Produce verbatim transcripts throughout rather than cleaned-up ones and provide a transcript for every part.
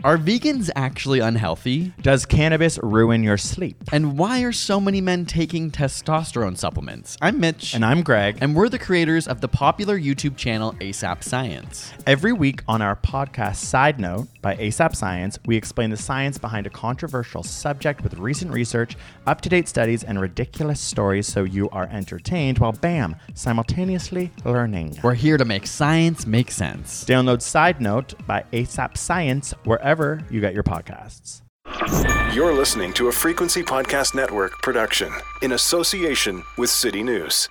Are vegans actually unhealthy? Does cannabis ruin your sleep? And why are so many men taking testosterone supplements? I'm Mitch. And I'm Greg. And we're the creators of the popular YouTube channel ASAP Science. Every week on our podcast Side Note by ASAP Science, we explain the science behind a controversial subject with recent research, up-to-date studies, and ridiculous stories so you are entertained while, bam, simultaneously learning. We're here to make science make sense. Download Side Note by ASAP Science wherever you get your podcasts. You're listening to a Frequency Podcast Network production in association with City News.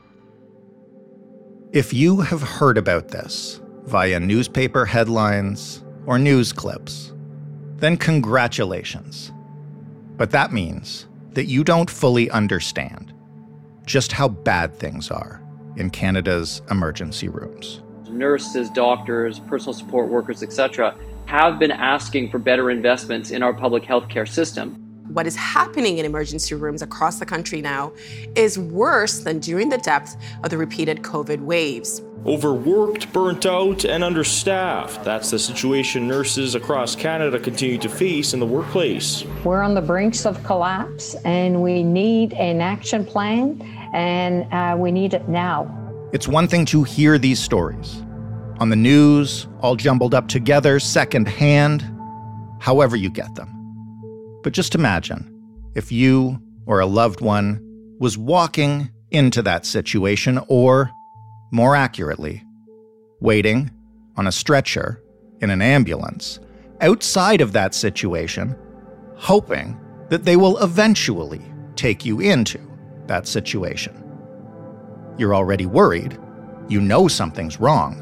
If you have heard about this via newspaper headlines or news clips, then congratulations. But that means that you don't fully understand just how bad things are in Canada's emergency rooms. Nurses, doctors, personal support workers, et cetera, have been asking for better investments in our public healthcare system. What is happening in emergency rooms across the country now is worse than during the depth of the repeated COVID waves. Overworked, burnt out, and understaffed. That's the situation nurses across Canada continue to face in the workplace. We're on the brinks of collapse, and we need an action plan, and uh, we need it now. It's one thing to hear these stories on the news, all jumbled up together, secondhand, however you get them. But just imagine if you or a loved one was walking into that situation, or, more accurately, waiting on a stretcher in an ambulance outside of that situation, hoping that they will eventually take you into that situation. You're already worried. You know something's wrong.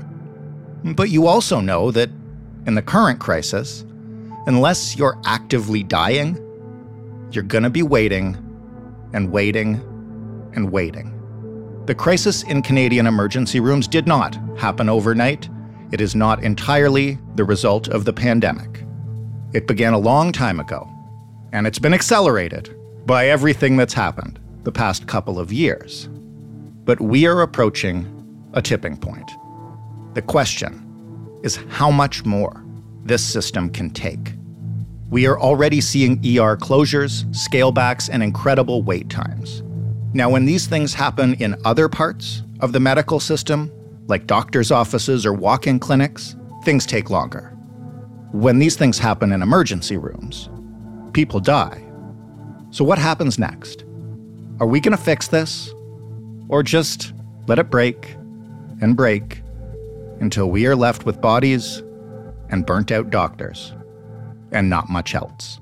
But you also know that in the current crisis, unless you're actively dying, you're gonna be waiting and waiting and waiting. The crisis in Canadian emergency rooms did not happen overnight. It is not entirely the result of the pandemic. It began a long time ago, and it's been accelerated by everything that's happened the past couple of years. But we are approaching a tipping point. The question is how much more this system can take. We are already seeing E R closures, scalebacks, and incredible wait times. Now, when these things happen in other parts of the medical system, like doctors' offices or walk-in clinics, things take longer. When these things happen in emergency rooms, people die. So what happens next? Are we gonna fix this? Or just let it break and break until we are left with bodies and burnt out doctors and not much else?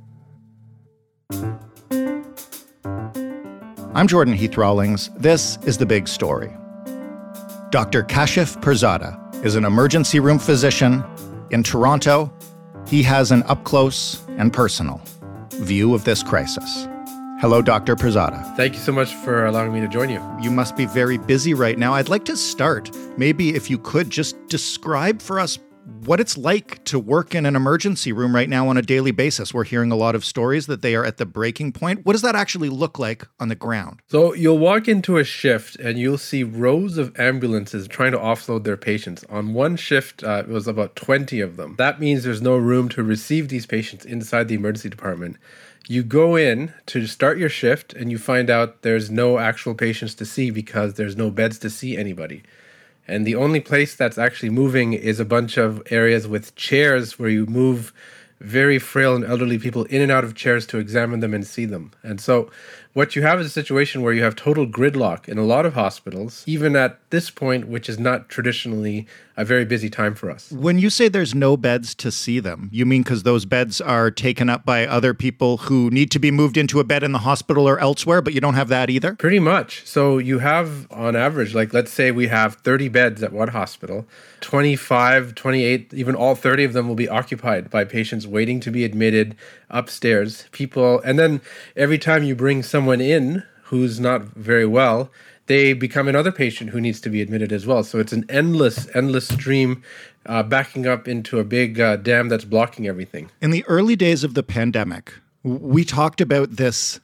I'm Jordan Heath Rawlings. This is The Big Story. Doctor Kashif Pirzada is an emergency room physician in Toronto. He has an up-close and personal view of this crisis. Hello, Doctor Pirzada. Thank you so much for allowing me to join you. You must be very busy right now. I'd like to start, maybe if you could just describe for us what it's like to work in an emergency room right now on a daily basis. We're hearing a lot of stories that they are at the breaking point. What does that actually look like on the ground? So you'll walk into a shift and you'll see rows of ambulances trying to offload their patients. On one shift, uh, it was about twenty of them. That means there's no room to receive these patients inside the emergency department. You go in to start your shift and you find out there's no actual patients to see because there's no beds to see anybody. And the only place that's actually moving is a bunch of areas with chairs where you move very frail and elderly people in and out of chairs to examine them and see them. And so what you have is a situation where you have total gridlock in a lot of hospitals, even at this point, which is not traditionally a very busy time for us. When you say there's no beds to see them, you mean because those beds are taken up by other people who need to be moved into a bed in the hospital or elsewhere, but you don't have that either? Pretty much. So you have, on average, like let's say we have thirty beds at one hospital, twenty-five, twenty-eight, even all thirty of them will be occupied by patients waiting to be admitted upstairs. People, and then every time you bring someone in who's not very well, they become another patient who needs to be admitted as well. So it's an endless, endless stream uh, backing up into a big uh, dam that's blocking everything. In the early days of the pandemic, we talked about this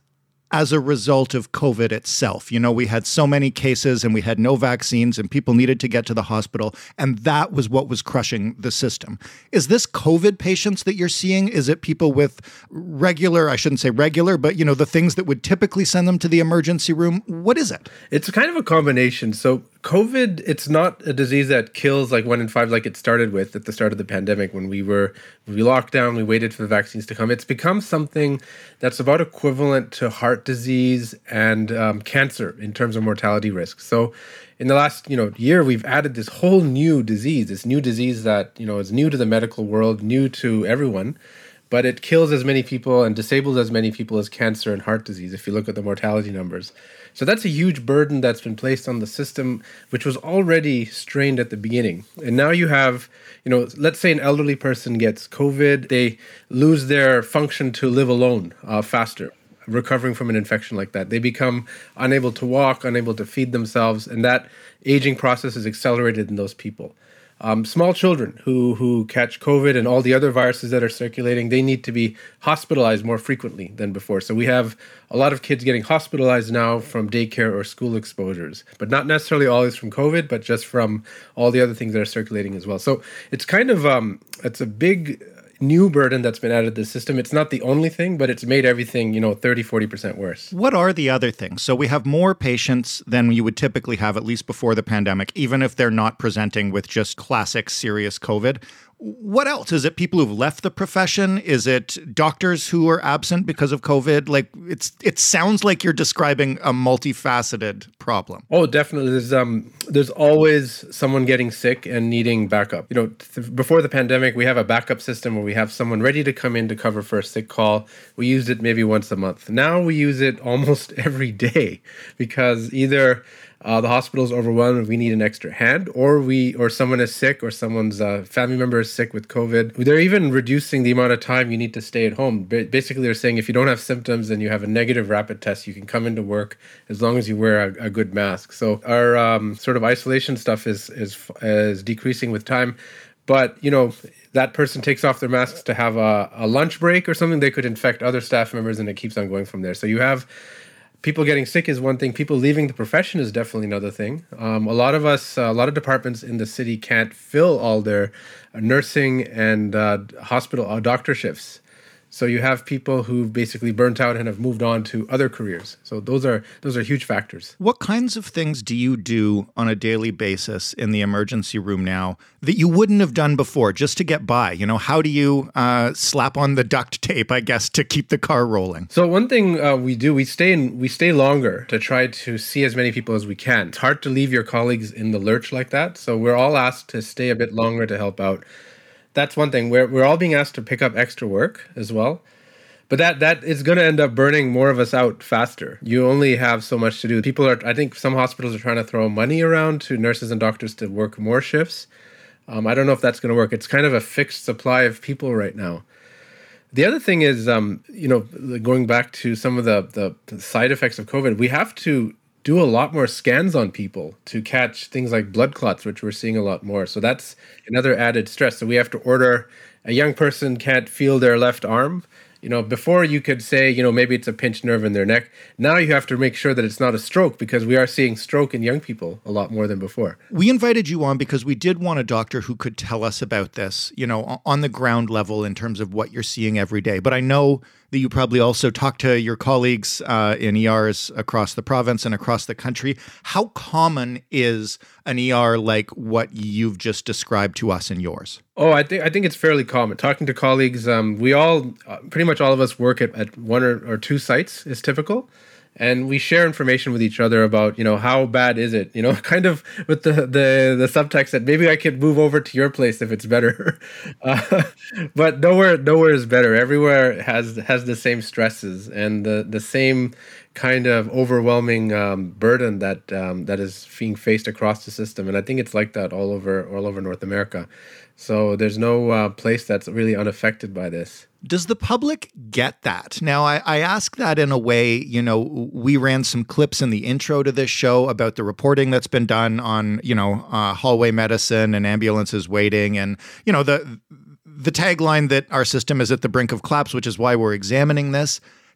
as a result of COVID itself. You know, we had so many cases and we had no vaccines and people needed to get to the hospital, and that was what was crushing the system. Is this COVID patients that you're seeing? Is it people with regular, I shouldn't say regular, but, you know, the things that would typically send them to the emergency room? What is it? It's kind of a combination. So COVID, it's not a disease that kills like one in five like it started with at the start of the pandemic when we were, when we locked down, we waited for the vaccines to come. It's become something that's about equivalent to heart disease and um, cancer in terms of mortality risk. So in the last, you know, year, we've added this whole new disease, this new disease that, you know, is new to the medical world, new to everyone, but it kills as many people and disables as many people as cancer and heart disease if you look at the mortality numbers. So that's a huge burden that's been placed on the system, which was already strained at the beginning. And now you have, you know, let's say an elderly person gets COVID, they lose their function to live alone uh, faster, recovering from an infection like that. They become unable to walk, unable to feed themselves, and that aging process is accelerated in those people. Um, small children who who catch COVID and all the other viruses that are circulating, they need to be hospitalized more frequently than before. So we have a lot of kids getting hospitalized now from daycare or school exposures, but not necessarily always from COVID, but just from all the other things that are circulating as well. So it's kind of, um, it's a big new burden that's been added to the system. It's not the only thing, but it's made everything, you know, thirty, forty percent worse. What are the other things? So we have more patients than you would typically have, at least before the pandemic, even if they're not presenting with just classic serious COVID. What else? Is it people who've left the profession? Is it doctors who are absent because of COVID? Like, it's it sounds like you're describing a multifaceted problem. Oh, definitely. There's um there's always someone getting sick and needing backup. You know, th- before the pandemic, we have a backup system where we have someone ready to come in to cover for a sick call. We used it maybe once a month. Now we use it almost every day because either Uh, the hospital is overwhelmed and we need an extra hand, or we, or someone is sick, or someone's uh, family member is sick with COVID. They're even reducing the amount of time you need to stay at home. Ba- basically, they're saying if you don't have symptoms and you have a negative rapid test, you can come into work as long as you wear a, a good mask. So our um, sort of isolation stuff is is is decreasing with time. But, you know, that person takes off their masks to have a, a lunch break or something, they could infect other staff members, and it keeps on going from there. So you have people getting sick is one thing. People leaving the profession is definitely another thing. Um, a lot of us, uh, a lot of departments in the city can't fill all their nursing and uh, hospital uh, doctor shifts. So you have people who've basically burnt out and have moved on to other careers. So those are those are huge factors. What kinds of things do you do on a daily basis in the emergency room now that you wouldn't have done before just to get by? You know, how do you uh, slap on the duct tape, I guess, to keep the car rolling? So one thing uh, we do, we stay in, we stay longer to try to see as many people as we can. It's hard to leave your colleagues in the lurch like that. So we're all asked to stay a bit longer to help out. That's one thing. We're we're all being asked to pick up extra work as well. But that that is going to end up burning more of us out faster. You only have so much to do. People are, I think some hospitals are trying to throw money around to nurses and doctors to work more shifts. Um, I don't know if that's going to work. It's kind of a fixed supply of people right now. The other thing is, um, you know, going back to some of the, the, the side effects of COVID, we have to do a lot more scans on people to catch things like blood clots, which we're seeing a lot more. So that's another added stress. So we have to order, a young person can't feel their left arm. You know, before you could say, you know, maybe it's a pinched nerve in their neck. Now you have to make sure that it's not a stroke, because we are seeing stroke in young people a lot more than before. We invited you on because we did want a doctor who could tell us about this, you know, on the ground level in terms of what you're seeing every day. But I know that you probably also talk to your colleagues uh, in E Rs across the province and across the country. How common is an E R like what you've just described to us in yours? Oh, I think I think it's fairly common. Talking to colleagues, um, we all, uh, pretty much all of us work at, at one or, or two sites is typical. And we share information with each other about, you know, how bad is it? You know, kind of with the the, the subtext that maybe I could move over to your place if it's better. Uh, but nowhere nowhere is better. Everywhere has has the same stresses and the, the same kind of overwhelming um, burden that um, that is being faced across the system. And I think it's like that all over all over North America. So there's no uh, place that's really unaffected by this. Does the public get that? Now, I, I ask that in a way, you know, we ran some clips in the intro to this show about the reporting that's been done on, you know, uh, hallway medicine and ambulances waiting and, you know, the the tagline that our system is at the brink of collapse, which is why we're examining this.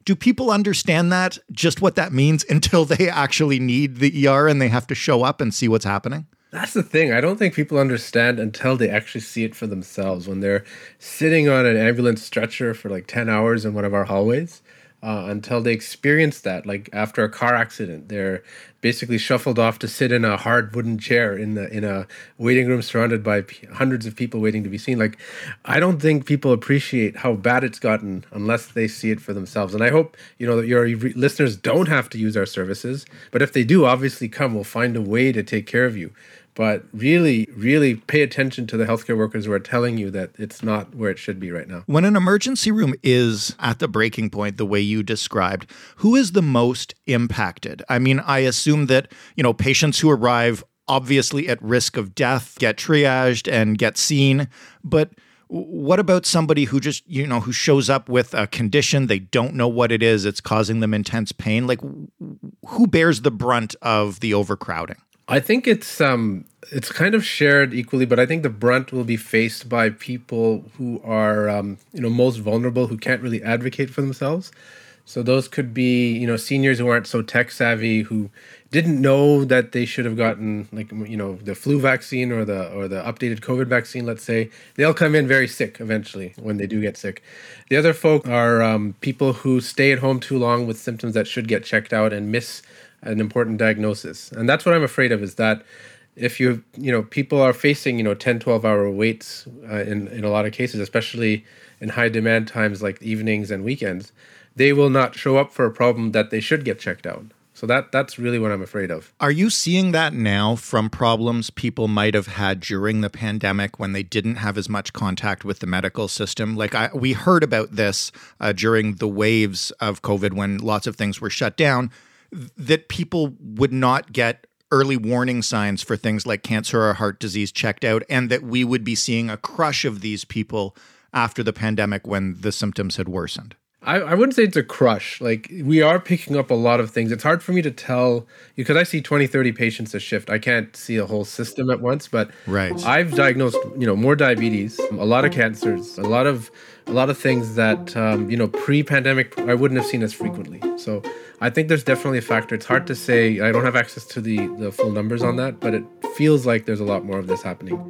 Do people understand that, just what that means, until they actually need the E R and they have to show up and see what's happening? That's the thing. I don't think people understand until they actually see it for themselves. When they're sitting on an ambulance stretcher for like ten hours in one of our hallways, uh, until they experience that, like after a car accident, they're basically shuffled off to sit in a hard wooden chair in the in a waiting room surrounded by p- hundreds of people waiting to be seen. Like, I don't think people appreciate how bad it's gotten unless they see it for themselves. And I hope, you know, that your re- listeners don't have to use our services. But if they do, obviously come. We'll find a way to take care of you. But really, really pay attention to the healthcare workers who are telling you that it's not where it should be right now. When an emergency room is at the breaking point, the way you described, who is the most impacted? I mean, I assume that, you know, patients who arrive obviously at risk of death get triaged and get seen. But what about somebody who just, you know, who shows up with a condition, they don't know what it is, it's causing them intense pain? Like, who bears the brunt of the overcrowding? I think it's um it's kind of shared equally, but I think the brunt will be faced by people who are um, you know most vulnerable, who can't really advocate for themselves. So those could be, you know, seniors who aren't so tech savvy, who didn't know that they should have gotten, like, you know, the flu vaccine or the or the updated COVID vaccine, let's say. They'll come in very sick eventually when they do get sick. The other folk are um, people who stay at home too long with symptoms that should get checked out and miss an important diagnosis. And that's what I'm afraid of, is that if you, you know, people are facing, you know, ten, twelve hour waits uh, in, in a lot of cases, especially in high demand times like evenings and weekends, they will not show up for a problem that they should get checked out. So that that's really what I'm afraid of. Are you seeing that now from problems people might have had during the pandemic when they didn't have as much contact with the medical system? Like, I, we heard about this uh, during the waves of COVID when lots of things were shut down, that people would not get early warning signs for things like cancer or heart disease checked out, and that we would be seeing a crush of these people after the pandemic when the symptoms had worsened. I, I wouldn't say it's a crush. Like, we are picking up a lot of things. It's hard for me to tell, because I see twenty, thirty patients a shift. I can't see a whole system at once, but right. I've diagnosed, you know, more diabetes, a lot of cancers, a lot of a lot of things that, um, you know, pre-pandemic, I wouldn't have seen as frequently. So I think there's definitely a factor. It's hard to say. I don't have access to the, the full numbers on that, but it feels like there's a lot more of this happening.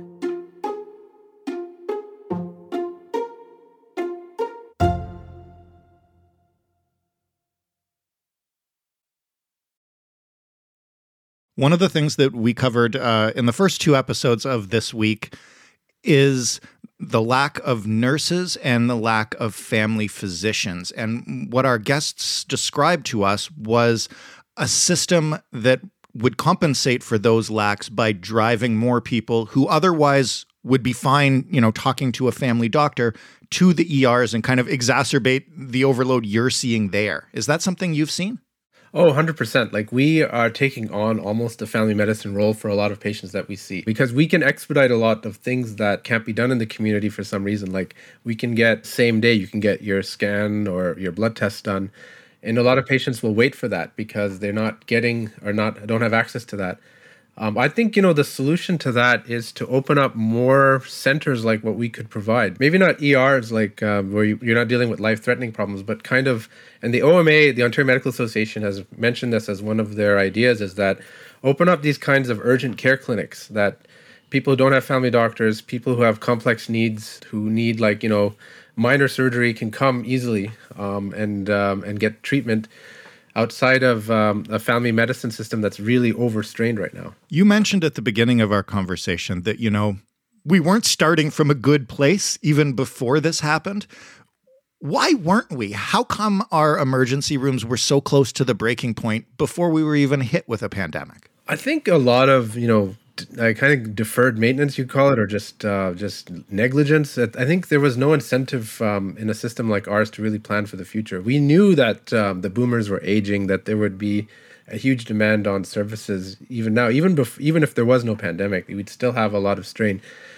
One of the things that we covered uh, in the first two episodes of this week is the lack of nurses and the lack of family physicians. And what our guests described to us was a system that would compensate for those lacks by driving more people who otherwise would be fine, you know, talking to a family doctor, to the E Rs and kind of exacerbate the overload you're seeing there. Is that something you've seen? Oh, one hundred percent. Like, we are taking on almost a family medicine role for a lot of patients that we see, because we can expedite a lot of things that can't be done in the community for some reason. Like, we can get same day, you can get your scan or your blood test done. And a lot of patients will wait for that because they're not getting or not don't have access to that. Um, I think, you know, the solution to that is to open up more centers like what we could provide. Maybe not E Rs, like um, where you, you're not dealing with life-threatening problems, but kind of, and the O M A, the Ontario Medical Association, has mentioned this as one of their ideas, is that open up these kinds of urgent care clinics that people who don't have family doctors, people who have complex needs, who need, like, you know, minor surgery, can come easily um, and um, and get treatment outside of um, a family medicine system that's really overstrained right now. You mentioned at the beginning of our conversation that, you know, we weren't starting from a good place even before this happened. Why weren't we? How come our emergency rooms were so close to the breaking point before we were even hit with a pandemic? I think a lot of, you know, I kind of deferred maintenance, you call it, or just uh, just negligence. I think there was no incentive um, in a system like ours to really plan for the future. We knew that um, the boomers were aging, that there would be a huge demand on services even now. Even bef- even if there was no pandemic, we'd still have a lot of strain.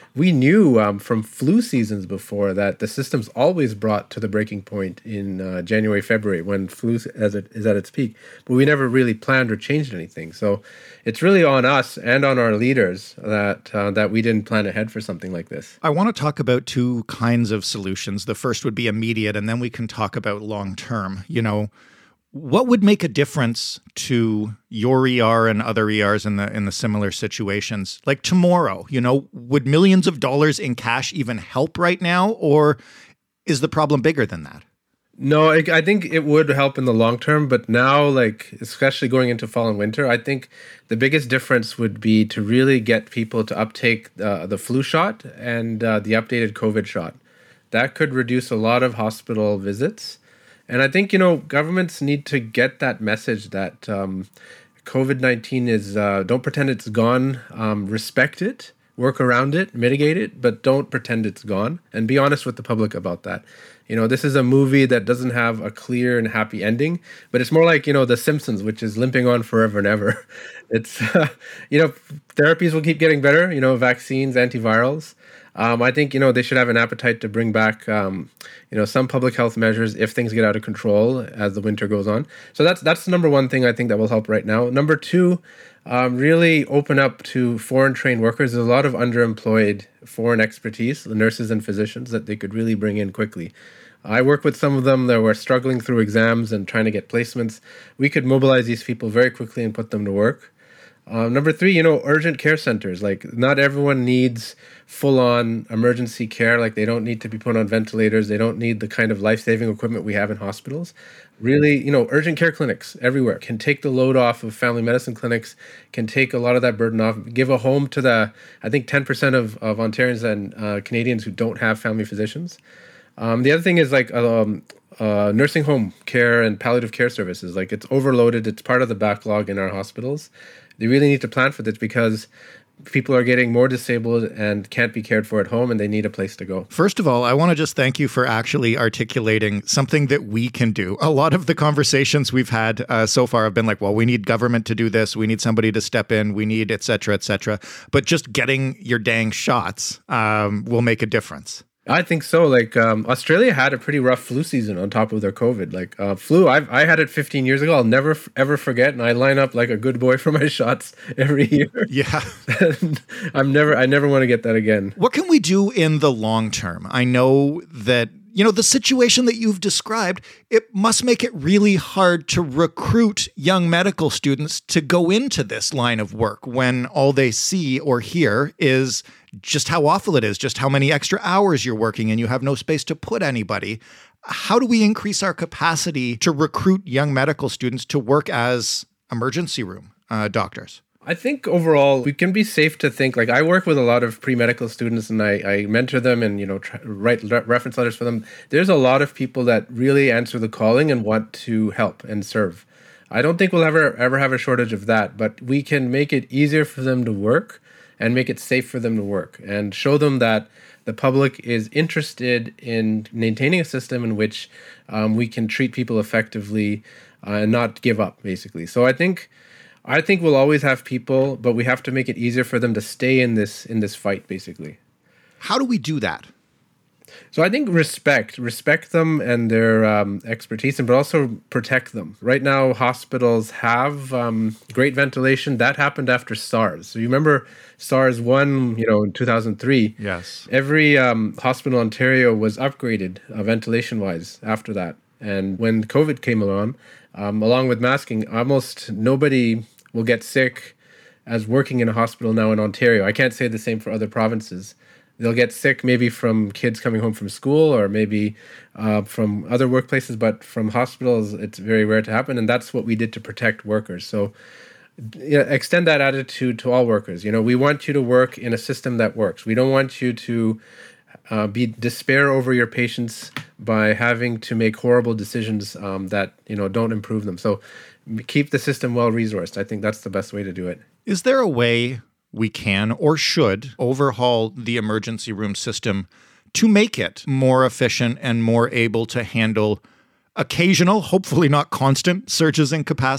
we knew um, from flu seasons before that the system's always brought to the breaking point in uh, January, February, when flu as it is at its peak. But we never really planned or changed anything. So it's really on us and on our leaders that uh, that we didn't plan ahead for something like this. I want to talk about two kinds of solutions. The first would be immediate, and then we can talk about long term. You know, what would make a difference to your E R and other E Rs in the in the similar situations? Like tomorrow, you know, would millions of dollars in cash even help right now, or is the problem bigger than that? No, I, I think it would help in the long term, but now, like, especially going into fall and winter, I think the biggest difference would be to really get people to uptake uh, the flu shot and uh, the updated COVID shot. That could reduce a lot of hospital visits. And I think, you know, governments need to get that message that um, COVID nineteen is, uh, don't pretend it's gone, um, respect it, work around it, mitigate it, but don't pretend it's gone, and be honest with the public about that. You know, this is a movie that doesn't have a clear and happy ending, but it's more like, you know, The Simpsons, which is limping on forever and ever. It's, uh, you know, therapies will keep getting better, you know, vaccines, antivirals. Um, I think, you know, they should have an appetite to bring back, um, you know, some public health measures if things get out of control as the winter goes on. So that's that's the number one thing I think that will help right now. Number two, um, really open up to foreign trained workers. There's a lot of underemployed foreign expertise, the nurses and physicians that they could really bring in quickly. I work with some of them that were struggling through exams and trying to get placements. We could mobilize these people very quickly and put them to work. Um, number three, you know, urgent care centers. Like, not everyone needs full-on emergency care. Like, they don't need to be put on ventilators. They don't need the kind of life-saving equipment we have in hospitals. Really, you know, urgent care clinics everywhere can take the load off of family medicine clinics, can take a lot of that burden off, give a home to the, I think, ten percent of, of Ontarians and uh, Canadians who don't have family physicians. Um, the other thing is, like, um, uh, nursing home care and palliative care services. Like, it's overloaded. It's part of the backlog in our hospitals. They really need to plan for this because people are getting more disabled and can't be cared for at home, and they need a place to go. First of all, I want to just thank you for actually articulating something that we can do. A lot of the conversations we've had uh, so far have been like, well, we need government to do this. We need somebody to step in. We need et cetera, et cetera. But just getting your dang shots um, will make a difference. I think so. Like, um, Australia had a pretty rough flu season on top of their COVID. Like, uh, flu, I've, I had it fifteen years ago. I'll never, f- ever forget. And I line up like a good boy for my shots every year. Yeah. I'm never, I never want to get that again. What can we do in the long term? I know that, you know, the situation that you've described, it must make it really hard to recruit young medical students to go into this line of work when all they see or hear is just how awful it is, just how many extra hours you're working and you have no space to put anybody. How do we increase our capacity to recruit young medical students to work as emergency room uh, doctors? I think overall we can be safe to think, like, I work with a lot of pre-medical students and I, I mentor them and, you know, try, write re- reference letters for them. There's a lot of people that really answer the calling and want to help and serve. I don't think we'll ever, ever have a shortage of that, but we can make it easier for them to work and make it safe for them to work and show them that the public is interested in maintaining a system in which um, we can treat people effectively uh, and not give up, basically. So I think I think we'll always have people, but we have to make it easier for them to stay in this in this fight, basically. How do we do that? So I think respect, respect them and their um, expertise, and but also protect them. Right now, hospitals have um, great ventilation. That happened after SARS. So you remember SARS one, you know, in two thousand three. Yes. Every um, hospital in Ontario was upgraded uh, ventilation-wise after that. And when COVID came along, um, along with masking, almost nobody will get sick as working in a hospital now in Ontario. I can't say the same for other provinces. They'll get sick maybe from kids coming home from school or maybe uh, from other workplaces, but from hospitals, it's very rare to happen. And that's what we did to protect workers. So you know, extend that attitude to all workers. You know, we want you to work in a system that works. We don't want you to uh, be despair over your patients by having to make horrible decisions um, that, you know, don't improve them. So keep the system well-resourced. I think that's the best way to do it. Is there a way we can or should overhaul the emergency room system to make it more efficient and more able to handle occasional, hopefully not constant, surges in capacity?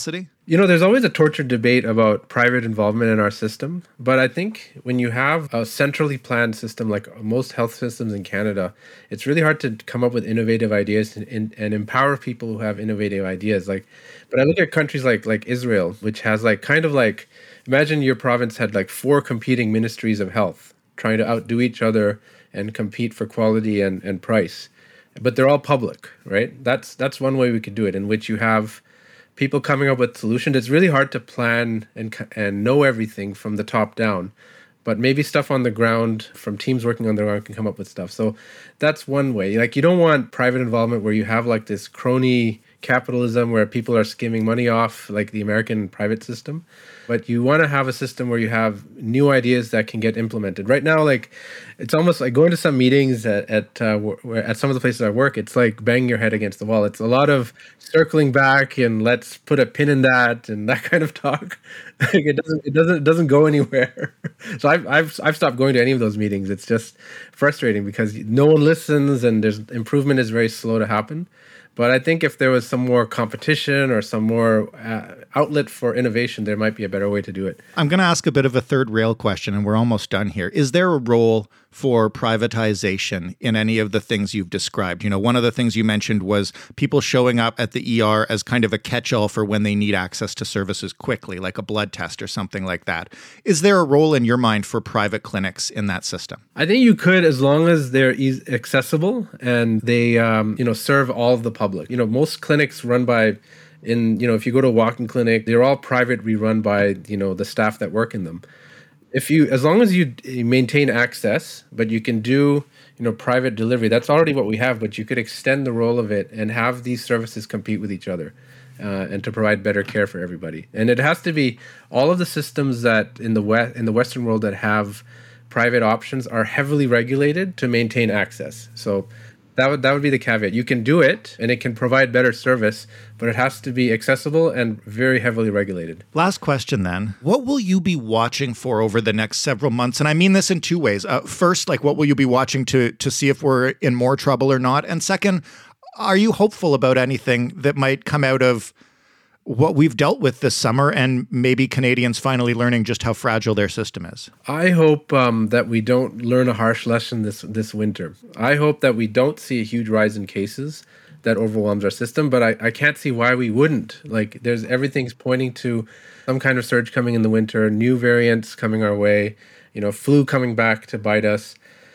You know, there's always a tortured debate about private involvement in our system. But I think when you have a centrally planned system like most health systems in Canada, it's really hard to come up with innovative ideas and, and, and empower people who have innovative ideas. Like, but I look at countries like like Israel, which has like kind of like, imagine your province had like four competing ministries of health trying to outdo each other and compete for quality and, and price. But they're all public, right? That's that's one way we could do it, in which you have people coming up with solutions. It's really hard to plan and and know everything from the top down, but maybe stuff on the ground from teams working on the ground can come up with stuff. So that's one way. Like, you don't want private involvement where you have like this crony capitalism where people are skimming money off, like the American private system. But you want to have a system where you have new ideas that can get implemented. Right now, like, it's almost like going to some meetings at at, uh, where, at some of the places I work, it's like banging your head against the wall. It's a lot of circling back and let's put a pin in that and that kind of talk. Like, it doesn't it doesn't it doesn't go anywhere. So I've I've I've stopped going to any of those meetings. It's just frustrating because no one listens and there's improvement is very slow to happen. But I think if there was some more competition or some more uh, outlet for innovation, there might be a better way to do it. I'm going to ask a bit of a third rail question, and we're almost done here. Is there a role for privatization in any of the things you've described? You know, one of the things you mentioned was people showing up at the E R as kind of a catch-all for when they need access to services quickly, like a blood test or something like that. Is there a role in your mind for private clinics in that system? I think you could, as long as they're easy, accessible and they, um, you know, serve all of the public. You know, most clinics run by, in, you know, if you go to a walk-in clinic, they're all privately run by, you know, the staff that work in them. If you, as long as you maintain access, but you can do, you know, private delivery, that's already what we have, but you could extend the role of it and have these services compete with each other uh, and to provide better care for everybody. And it has to be, all of the systems that in the West, in the Western world that have private options are heavily regulated to maintain access. So That would that would be the caveat. You can do it and it can provide better service, but it has to be accessible and very heavily regulated. Last question then. What will you be watching for over the next several months? And I mean this in two ways. Uh, first, like, what will you be watching to to see if we're in more trouble or not? And second, are you hopeful about anything that might come out of what we've dealt with this summer and maybe Canadians finally learning just how fragile their system is? I hope um, that we don't learn a harsh lesson this this winter. I hope that we don't see a huge rise in cases that overwhelms our system, but I, I can't see why we wouldn't. Like, there's everything's pointing to some kind of surge coming in the winter, new variants coming our way, you know, flu coming back to bite us.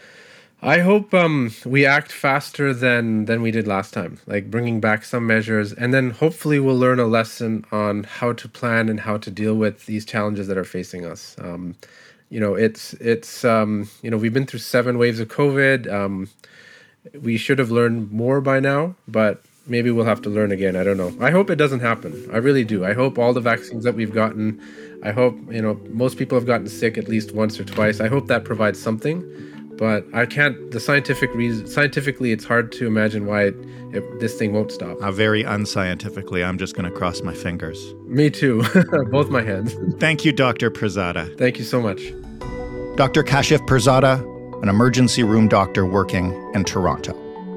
I hope um, we act faster than than we did last time, like bringing back some measures, and then hopefully we'll learn a lesson on how to plan and how to deal with these challenges that are facing us. Um, you know, it's it's um, you know, we've been through seven waves of COVID. Um, we should have learned more by now, but maybe we'll have to learn again. I don't know. I hope it doesn't happen. I really do. I hope all the vaccines that we've gotten, I hope, you know, most people have gotten sick at least once or twice. I hope that provides something. But I can't, the scientific reason, scientifically, it's hard to imagine why it, it, this thing won't stop. Uh, very unscientifically, I'm just going to cross my fingers. Me too. Both my hands. Thank you, Doctor Pirzada. Thank you so much. Doctor Kashif Pirzada, an emergency room doctor working in Toronto.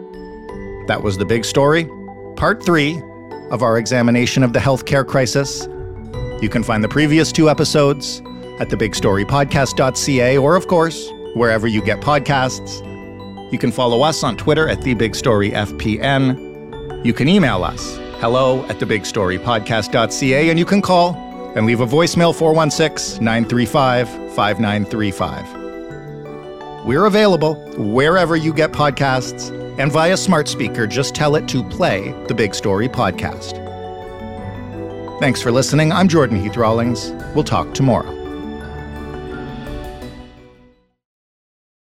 That was The Big Story, part three of our examination of the healthcare crisis. You can find the previous two episodes at the big story podcast dot c a or, of course, wherever you get podcasts. You can follow us on Twitter at the big story f p n. You can email us, hello at the big story podcast dot c a, and you can call and leave a voicemail, four one six, nine three five, five nine three five. We're available wherever you get podcasts, and via smart speaker, just tell it to play the Big Story Podcast. Thanks for listening. I'm Jordan Heath Rawlings. We'll talk tomorrow.